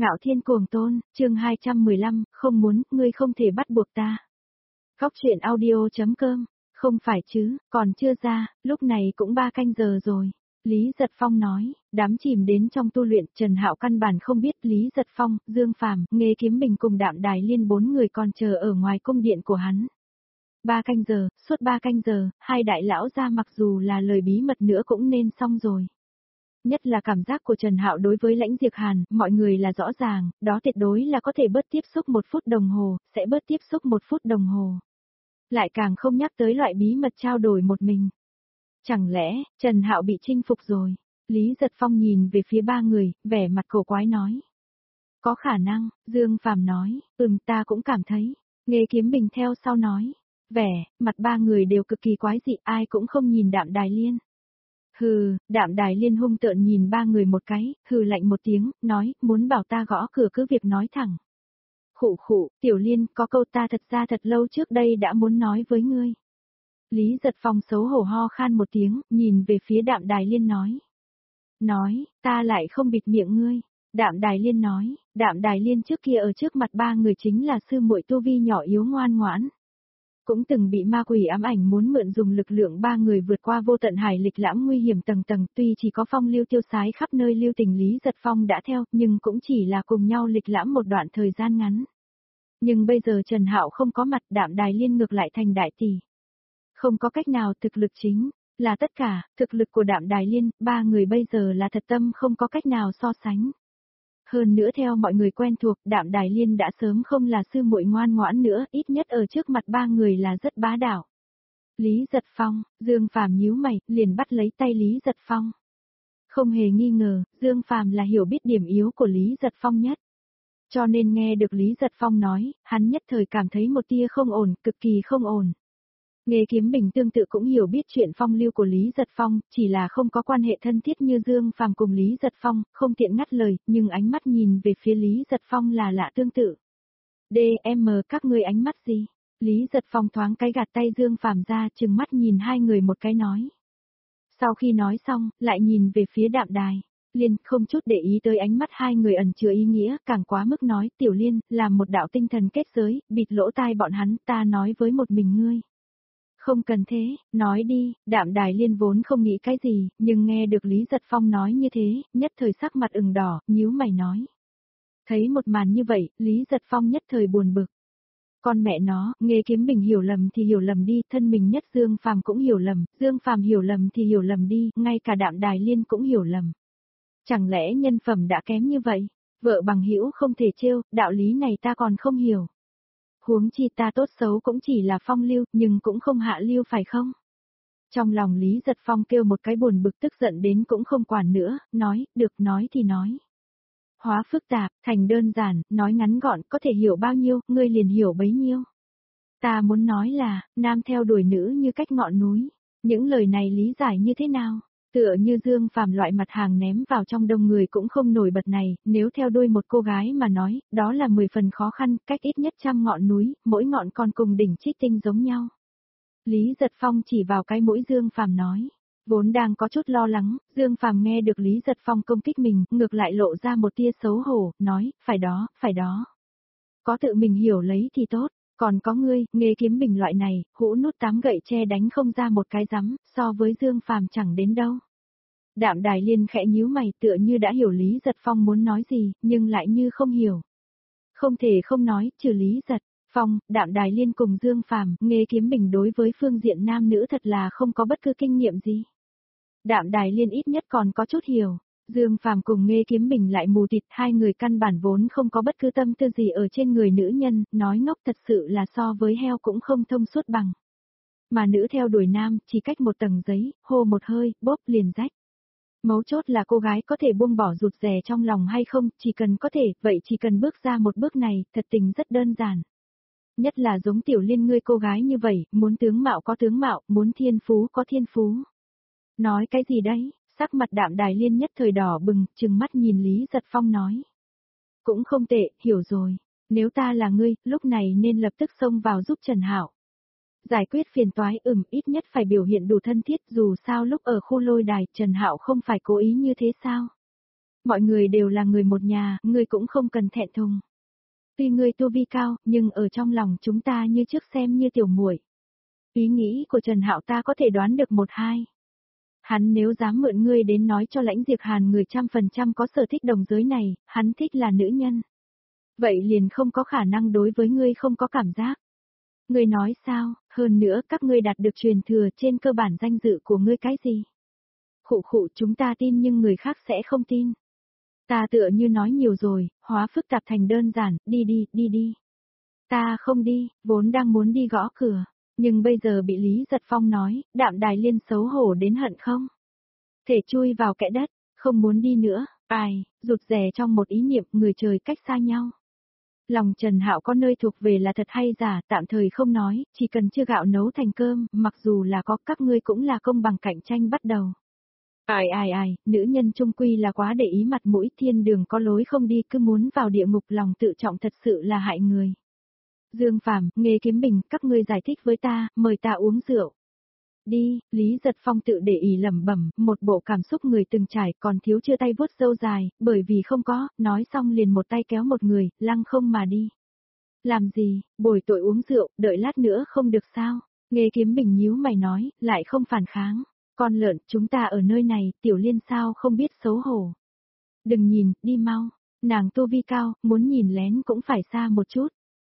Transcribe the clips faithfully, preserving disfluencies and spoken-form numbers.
Ngạo Thiên Cuồng Tôn, chương hai trăm mười lăm, không muốn, ngươi không thể bắt buộc ta. Góc truyện audio.com, không phải chứ, còn chưa ra, lúc này cũng ba canh giờ rồi. Lý Giật Phong nói, đám chìm đến trong tu luyện, Trần Hạo căn bản không biết Lý Giật Phong, Dương Phàm, Nghê Kiếm Bình cùng Đạm Đài Liên bốn người còn chờ ở ngoài cung điện của hắn. Ba canh giờ, suốt ba canh giờ, hai đại lão gia mặc dù là lời bí mật nữa cũng nên xong rồi. Nhất là cảm giác của Trần Hạo đối với Lãnh Diệp Hàn, mọi người là rõ ràng, đó tuyệt đối là có thể bớt tiếp xúc một phút đồng hồ, sẽ bớt tiếp xúc một phút đồng hồ. Lại càng không nhắc tới loại bí mật trao đổi một mình. Chẳng lẽ, Trần Hạo bị chinh phục rồi? Lý Giật Phong nhìn về phía ba người, vẻ mặt cổ quái nói. Có khả năng, Dương Phàm nói, ừm ta cũng cảm thấy. Nghê Kiếm Bình theo sau nói. Vẻ, mặt ba người đều cực kỳ quái dị, ai cũng không nhìn Đạm Đài Liên. Hừ, Đạm Đài Liên hung tợn nhìn ba người một cái, hừ lạnh một tiếng, nói, muốn bảo ta gõ cửa cứ việc nói thẳng. Khụ khụ, Tiểu Liên, có câu ta thật ra thật lâu trước đây đã muốn nói với ngươi. Lý Giật Phong xấu hổ ho khan một tiếng, nhìn về phía Đạm Đài Liên nói. Nói, ta lại không bịt miệng ngươi. Đạm Đài Liên nói, Đạm Đài Liên trước kia ở trước mặt ba người chính là sư muội tu vi nhỏ yếu ngoan ngoãn. Cũng từng bị ma quỷ ám ảnh muốn mượn dùng lực lượng ba người vượt qua vô tận hải lịch lãm nguy hiểm tầng tầng, tuy chỉ có phong lưu tiêu sái khắp nơi lưu tình Lý Giật Phong đã theo, nhưng cũng chỉ là cùng nhau lịch lãm một đoạn thời gian ngắn. Nhưng bây giờ Trần Hạo không có mặt, Đạm Đài Liên ngược lại thành đại tỷ. Không có cách nào, thực lực chính là tất cả, thực lực của Đạm Đài Liên, ba người bây giờ là thật tâm không có cách nào so sánh. Hơn nữa theo mọi người quen thuộc, Đạm Đài Liên đã sớm không là sư muội ngoan ngoãn nữa, ít nhất ở trước mặt ba người là rất bá đạo. Lý Giật Phong, Dương Phàm nhíu mày, liền bắt lấy tay Lý Giật Phong. Không hề nghi ngờ, Dương Phàm là hiểu biết điểm yếu của Lý Giật Phong nhất. Cho nên nghe được Lý Giật Phong nói, hắn nhất thời cảm thấy một tia không ổn, cực kỳ không ổn. Nghê Kiếm Bình tương tự cũng hiểu biết chuyện phong lưu của Lý Giật Phong, chỉ là không có quan hệ thân thiết như Dương Phàm cùng Lý Giật Phong, không tiện ngắt lời, nhưng ánh mắt nhìn về phía Lý Giật Phong là lạ tương tự. đê em các ngươi ánh mắt gì? Lý Giật Phong thoáng cái gạt tay Dương Phàm ra, trừng mắt nhìn hai người một cái nói. Sau khi nói xong, lại nhìn về phía Đạm Đài Liên, không chút để ý tới ánh mắt hai người ẩn chứa ý nghĩa, càng quá mức nói, Tiểu Liên, làm một đạo tinh thần kết giới, bịt lỗ tai bọn hắn, ta nói với một mình ngươi. Không cần thế, nói đi, Đạm Đài Liên vốn không nghĩ cái gì, nhưng nghe được Lý Giật Phong nói như thế, nhất thời sắc mặt ửng đỏ, nhíu mày nói. Thấy một màn như vậy, Lý Giật Phong nhất thời buồn bực. Con mẹ nó, Nghê Kiếm Bình hiểu lầm thì hiểu lầm đi, thân mình nhất Dương Phàm cũng hiểu lầm, Dương Phàm hiểu lầm thì hiểu lầm đi, ngay cả Đạm Đài Liên cũng hiểu lầm. Chẳng lẽ nhân phẩm đã kém như vậy? Vợ bằng hữu không thể trêu, đạo lý này ta còn không hiểu. Huống chi ta tốt xấu cũng chỉ là phong lưu, nhưng cũng không hạ lưu phải không? Trong lòng Lý Giật Phong kêu một cái buồn bực tức giận đến cũng không quản nữa, nói, được nói thì nói. Hóa phức tạp, thành đơn giản, nói ngắn gọn, có thể hiểu bao nhiêu, ngươi liền hiểu bấy nhiêu. Ta muốn nói là, nam theo đuổi nữ như cách ngọn núi. Những lời này lý giải như thế nào? Tựa như Dương Phàm loại mặt hàng ném vào trong đông người cũng không nổi bật này, nếu theo đuôi một cô gái mà nói, đó là mười phần khó khăn, cách ít nhất trăm ngọn núi, mỗi ngọn còn cùng đỉnh trích tinh giống nhau. Lý Giật Phong chỉ vào cái mũi Dương Phàm nói, vốn đang có chút lo lắng, Dương Phàm nghe được Lý Giật Phong công kích mình, ngược lại lộ ra một tia xấu hổ, nói, phải đó, phải đó. Có tự mình hiểu lấy thì tốt. Còn có ngươi, Nghê Kiếm Bình loại này, hũ nút tám gậy tre đánh không ra một cái rắm, so với Dương Phàm chẳng đến đâu. Đạm Đài Liên khẽ nhíu mày tựa như đã hiểu Lý Giật Phong muốn nói gì, nhưng lại như không hiểu. Không thể không nói, trừ Lý Giật Phong, Đạm Đài Liên cùng Dương Phàm, Nghê Kiếm Bình đối với phương diện nam nữ thật là không có bất cứ kinh nghiệm gì. Đạm Đài Liên ít nhất còn có chút hiểu. Dương Phàm cùng Nghê Kiếm Bình lại mù tịt, hai người căn bản vốn không có bất cứ tâm tư gì ở trên người nữ nhân, nói ngốc thật sự là so với heo cũng không thông suốt bằng. Mà nữ theo đuổi nam, chỉ cách một tầng giấy, hô một hơi, bóp liền rách. Mấu chốt là cô gái có thể buông bỏ rụt rè trong lòng hay không, chỉ cần có thể, vậy chỉ cần bước ra một bước này, thật tình rất đơn giản. Nhất là giống Tiểu Liên ngươi cô gái như vậy, muốn tướng mạo có tướng mạo, muốn thiên phú có thiên phú. Nói cái gì đấy? Sắc mặt Đạm Đài Liên nhất thời đỏ bừng, trừng mắt nhìn Lý Giật Phong nói. Cũng không tệ, hiểu rồi. Nếu ta là ngươi, lúc này nên lập tức xông vào giúp Trần Hạo. Giải quyết phiền toái ừm ít nhất phải biểu hiện đủ thân thiết, dù sao lúc ở khu lôi đài Trần Hạo không phải cố ý như thế sao. Mọi người đều là người một nhà, ngươi cũng không cần thẹn thùng. Tuy ngươi tu vi cao, nhưng ở trong lòng chúng ta như trước xem như tiểu muội. Ý nghĩ của Trần Hạo ta có thể đoán được một hai. Hắn nếu dám mượn ngươi đến nói cho Lãnh Diệp Hàn người trăm phần trăm có sở thích đồng giới này, hắn thích là nữ nhân. Vậy liền không có khả năng đối với ngươi không có cảm giác. Ngươi nói sao, hơn nữa các ngươi đạt được truyền thừa trên cơ bản danh dự của ngươi cái gì? Khụ khụ chúng ta tin nhưng người khác sẽ không tin. Ta tựa như nói nhiều rồi, hóa phức tạp thành đơn giản, đi đi, đi đi. Ta không đi, vốn đang muốn đi gõ cửa, nhưng bây giờ bị Lý Giật Phong nói, Đạm Đài Liên xấu hổ đến hận không? Thể chui vào kẽ đất, không muốn đi nữa, ai, rụt rè trong một ý niệm người trời cách xa nhau. Lòng Trần Hạo có nơi thuộc về là thật hay giả, tạm thời không nói, chỉ cần chưa gạo nấu thành cơm, mặc dù là có các ngươi cũng là công bằng cạnh tranh bắt đầu. Ai ai ai, nữ nhân trung quy là quá để ý mặt mũi, thiên đường có lối không đi, cứ muốn vào địa ngục, lòng tự trọng thật sự là hại người. Dương Phàm, Nghê Kiếm Bình, các ngươi giải thích với ta, mời ta uống rượu. Đi, Lý Giật Phong tự để ý lẩm bẩm, một bộ cảm xúc người từng trải, còn thiếu chưa tay vuốt râu dài, bởi vì không có, nói xong liền một tay kéo một người, lăng không mà đi. Làm gì, bồi tội uống rượu, đợi lát nữa không được sao? Nghê Kiếm Bình nhíu mày nói, lại không phản kháng. Con lợn, chúng ta ở nơi này, Tiểu Liên sao không biết xấu hổ. Đừng nhìn, đi mau. Nàng tu vi cao, muốn nhìn lén cũng phải xa một chút.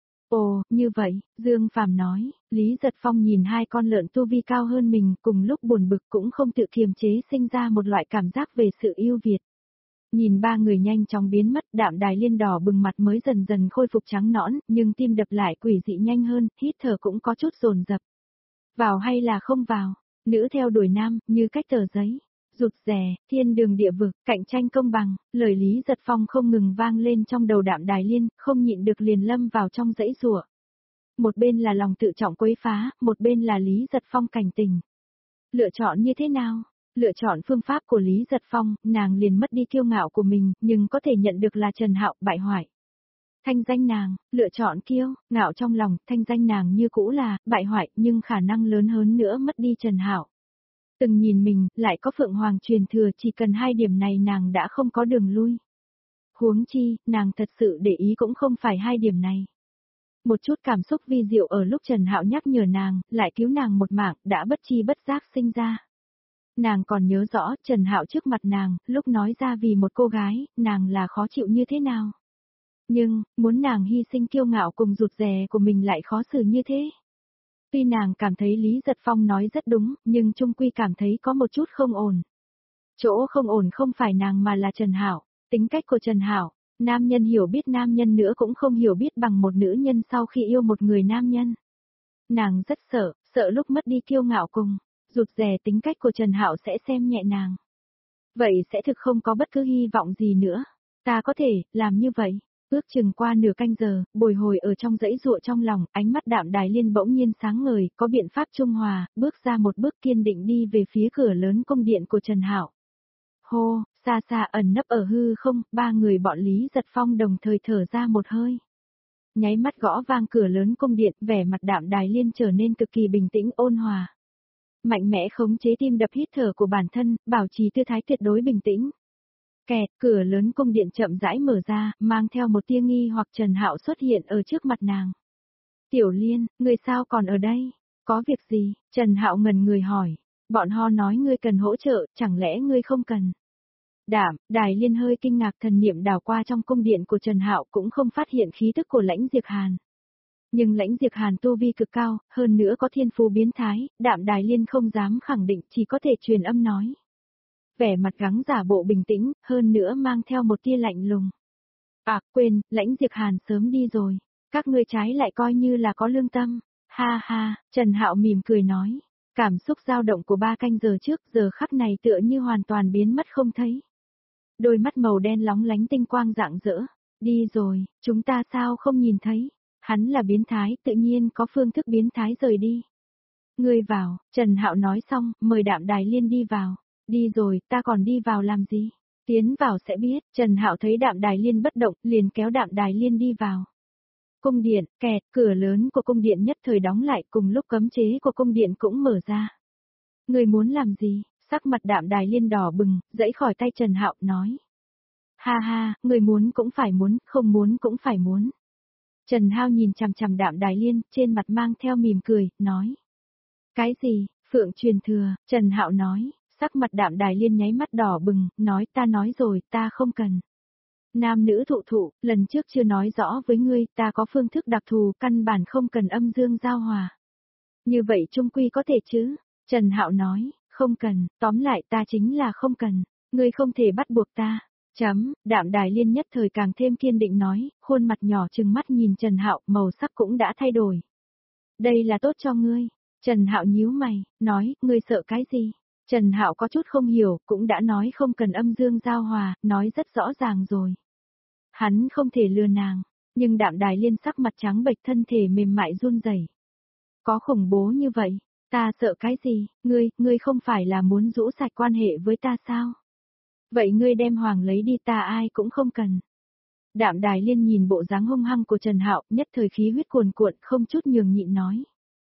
Ồ, như vậy, Dương Phàm nói, Lý Giật Phong nhìn hai con lợn tu vi cao hơn mình, cùng lúc buồn bực cũng không tự kiềm chế, sinh ra một loại cảm giác về sự yêu Việt. Nhìn ba người nhanh chóng biến mất, Đạm Đài Liên đỏ bừng mặt mới dần dần khôi phục trắng nõn, nhưng tim đập lại quỷ dị nhanh hơn, hít thở cũng có chút dồn dập. Vào hay là không vào? Nữ theo đuổi nam, như cách tờ giấy. Rụt rè, thiên đường địa vực, cạnh tranh công bằng, lời Lý Giật Phong không ngừng vang lên trong đầu Đạm Đài Liên, không nhịn được liền lâm vào trong dãy rủa. Một bên là lòng tự trọng quấy phá, một bên là Lý Giật Phong cảnh tình. Lựa chọn như thế nào? Lựa chọn phương pháp của Lý Giật Phong, nàng liền mất đi kiêu ngạo của mình, nhưng có thể nhận được là Trần Hạo bại hoại. Thanh danh nàng, lựa chọn kiêu, ngạo trong lòng, thanh danh nàng như cũ là, bại hoại, nhưng khả năng lớn hơn nữa mất đi Trần Hạo. Từng nhìn mình, lại có Phượng Hoàng truyền thừa, chỉ cần hai điểm này nàng đã không có đường lui. Huống chi, nàng thật sự để ý cũng không phải hai điểm này. Một chút cảm xúc vi diệu ở lúc Trần Hạo nhắc nhở nàng, lại cứu nàng một mạng, đã bất chi bất giác sinh ra. Nàng còn nhớ rõ, Trần Hạo trước mặt nàng, lúc nói ra vì một cô gái, nàng là khó chịu như thế nào. Nhưng, muốn nàng hy sinh kiêu ngạo cùng rụt rè của mình lại khó xử như thế. Tuy nàng cảm thấy Lý Giật Phong nói rất đúng, nhưng chung quy cảm thấy có một chút không ổn. Chỗ không ổn không phải nàng mà là Trần Hạo, tính cách của Trần Hạo, nam nhân hiểu biết nam nhân nữa cũng không hiểu biết bằng một nữ nhân sau khi yêu một người nam nhân. Nàng rất sợ, sợ lúc mất đi kiêu ngạo cùng, rụt rè tính cách của Trần Hạo sẽ xem nhẹ nàng. Vậy sẽ thực không có bất cứ hy vọng gì nữa. Ta có thể, làm như vậy. Ước chừng qua nửa canh giờ, bồi hồi ở trong dãy ruộng trong lòng, ánh mắt Đạm Đài Liên bỗng nhiên sáng ngời, có biện pháp trung hòa, bước ra một bước kiên định đi về phía cửa lớn cung điện của Trần Hạo. Hô, xa xa ẩn nấp ở hư không, ba người bọn Lý Giật Phong đồng thời thở ra một hơi. Nháy mắt gõ vang cửa lớn cung điện, vẻ mặt Đạm Đài Liên trở nên cực kỳ bình tĩnh ôn hòa. Mạnh mẽ khống chế tim đập hít thở của bản thân, bảo trì tư thái tuyệt đối bình tĩnh. Kẹt, cửa lớn cung điện chậm rãi mở ra, mang theo một tia nghi hoặc Trần Hạo xuất hiện ở trước mặt nàng. Tiểu Liên, người sao còn ở đây? Có việc gì? Trần Hạo ngần người hỏi. Bọn họ nói ngươi cần hỗ trợ, chẳng lẽ ngươi không cần? Đạm, Đài Liên hơi kinh ngạc, thần niệm đảo qua trong cung điện của Trần Hạo cũng không phát hiện khí tức của Lãnh Diệp Hàn. Nhưng Lãnh Diệp Hàn tu vi cực cao, hơn nữa có thiên phú biến thái, Đạm Đài Liên không dám khẳng định, chỉ có thể truyền âm nói. Vẻ mặt gắng giả bộ bình tĩnh, hơn nữa mang theo một tia lạnh lùng. À, quên, Lãnh Diệp Hàn sớm đi rồi, các ngươi trái lại coi như là có lương tâm. Ha ha, Trần Hạo mỉm cười nói, cảm xúc dao động của ba canh giờ trước giờ khắc này tựa như hoàn toàn biến mất không thấy. Đôi mắt màu đen lóng lánh tinh quang rạng rỡ, đi rồi, chúng ta sao không nhìn thấy, hắn là biến thái, tự nhiên có phương thức biến thái rời đi. Ngươi vào, Trần Hạo nói xong, mời Đạm Đài Liên đi vào. Đi rồi, ta còn đi vào làm gì? Tiến vào sẽ biết, Trần Hạo thấy Đạm Đài Liên bất động, liền kéo Đạm Đài Liên đi vào. Cung điện, kẹt, cửa lớn của cung điện nhất thời đóng lại, cùng lúc cấm chế của cung điện cũng mở ra. Người muốn làm gì? Sắc mặt Đạm Đài Liên đỏ bừng, giãy khỏi tay Trần Hạo, nói. Ha ha, người muốn cũng phải muốn, không muốn cũng phải muốn. Trần Hao nhìn chằm chằm Đạm Đài Liên, trên mặt mang theo mỉm cười, nói. Cái gì, Phượng truyền thừa, Trần Hạo nói, sắc mặt Đạm Đài Liên nháy mắt đỏ bừng, nói ta nói rồi, ta không cần. Nam nữ thụ thụ, lần trước chưa nói rõ với ngươi, ta có phương thức đặc thù, căn bản không cần âm dương giao hòa. Như vậy trung quy có thể chứ? Trần Hạo nói, không cần, tóm lại ta chính là không cần, ngươi không thể bắt buộc ta. Chấm, Đạm Đài Liên nhất thời càng thêm kiên định nói, khuôn mặt nhỏ trừng mắt nhìn Trần Hạo, màu sắc cũng đã thay đổi. Đây là tốt cho ngươi. Trần Hạo nhíu mày, nói, ngươi sợ cái gì? Trần Hạo có chút không hiểu, cũng đã nói không cần âm dương giao hòa, nói rất rõ ràng rồi. Hắn không thể lừa nàng, nhưng Đạm Đài Liên sắc mặt trắng bệch, thân thể mềm mại run rẩy. Có khủng bố như vậy, ta sợ cái gì? Ngươi, ngươi không phải là muốn rũ sạch quan hệ với ta sao? Vậy ngươi đem Hoàng lấy đi, ta ai cũng không cần. Đạm Đài Liên nhìn bộ dáng hung hăng của Trần Hạo, nhất thời khí huyết cuồn cuộn, không chút nhường nhịn nói.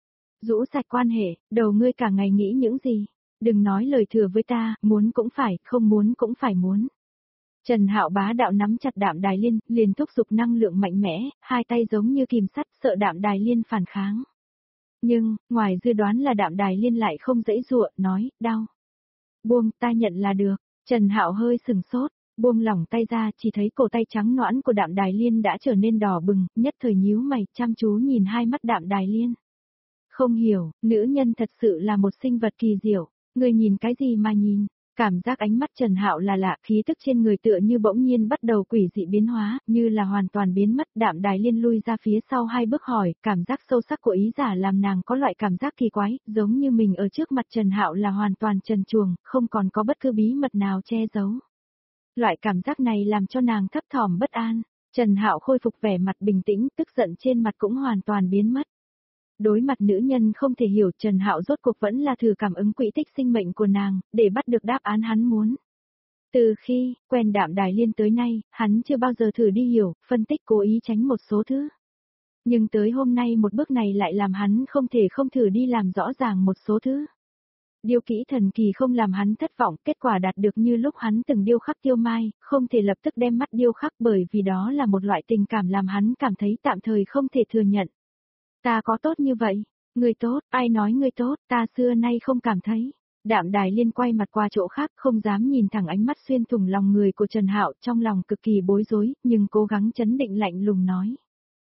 Rũ sạch quan hệ, đầu ngươi cả ngày nghĩ những gì? Đừng nói lời thừa với ta, muốn cũng phải, không muốn cũng phải muốn. Trần Hạo bá đạo nắm chặt Đạm Đài Liên, liền thúc giục năng lượng mạnh mẽ, hai tay giống như kìm sắt, sợ Đạm Đài Liên phản kháng. Nhưng, ngoài dự đoán là Đạm Đài Liên lại không dãy dụa, nói, đau. Buông, ta nhận là được. Trần Hạo hơi sừng sốt, buông lỏng tay ra, chỉ thấy cổ tay trắng nõn của Đạm Đài Liên đã trở nên đỏ bừng, nhất thời nhíu mày, chăm chú nhìn hai mắt Đạm Đài Liên. Không hiểu, nữ nhân thật sự là một sinh vật kỳ diệu, người nhìn cái gì mà nhìn? Cảm giác ánh mắt Trần Hạo là lạ, khí tức trên người tựa như bỗng nhiên bắt đầu quỷ dị biến hóa, như là hoàn toàn biến mất. Đạm Đài Liên lui ra phía sau hai bước hỏi, cảm giác sâu sắc của ý giả làm nàng có loại cảm giác kỳ quái, giống như mình ở trước mặt Trần Hạo là hoàn toàn trần truồng, không còn có bất cứ bí mật nào che giấu. Loại cảm giác này làm cho nàng thấp thỏm bất an. Trần Hạo khôi phục vẻ mặt bình tĩnh, tức giận trên mặt cũng hoàn toàn biến mất. Đối mặt nữ nhân không thể hiểu, Trần Hạo rốt cuộc vẫn là thử cảm ứng quỹ tích sinh mệnh của nàng, để bắt được đáp án hắn muốn. Từ khi quen Đạm Đài Liên tới nay, hắn chưa bao giờ thử đi hiểu, phân tích, cố ý tránh một số thứ. Nhưng tới hôm nay một bước này lại làm hắn không thể không thử đi làm rõ ràng một số thứ. Điêu kỹ thần kỳ không làm hắn thất vọng, kết quả đạt được như lúc hắn từng điêu khắc Tiêu Mai, không thể lập tức đem mắt điêu khắc bởi vì đó là một loại tình cảm làm hắn cảm thấy tạm thời không thể thừa nhận. Ta có tốt như vậy? Người tốt, ai nói người tốt, ta xưa nay không cảm thấy. Đạm Đài Liên quay mặt qua chỗ khác, không dám nhìn thẳng ánh mắt xuyên thủng lòng người của Trần Hạo, trong lòng cực kỳ bối rối, nhưng cố gắng trấn định lạnh lùng nói.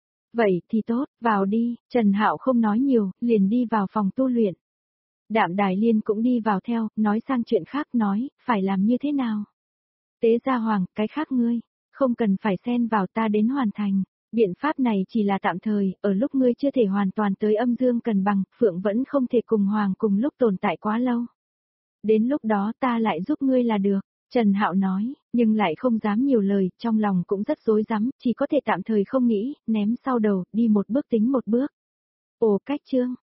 Vậy thì tốt, vào đi. Trần Hạo không nói nhiều, liền đi vào phòng tu luyện. Đạm Đài Liên cũng đi vào theo, nói sang chuyện khác, nói, phải làm như thế nào? Tế Gia Hoàng, cái khác ngươi, không cần phải xen vào, ta đến hoàn thành. Biện pháp này chỉ là tạm thời, ở lúc ngươi chưa thể hoàn toàn tới âm dương cân bằng, Phượng vẫn không thể cùng Hoàng cùng lúc tồn tại quá lâu. Đến lúc đó ta lại giúp ngươi là được, Trần Hạo nói, nhưng lại không dám nhiều lời, trong lòng cũng rất rối rắm, chỉ có thể tạm thời không nghĩ, ném sau đầu, đi một bước tính một bước. Ồ, cách chương,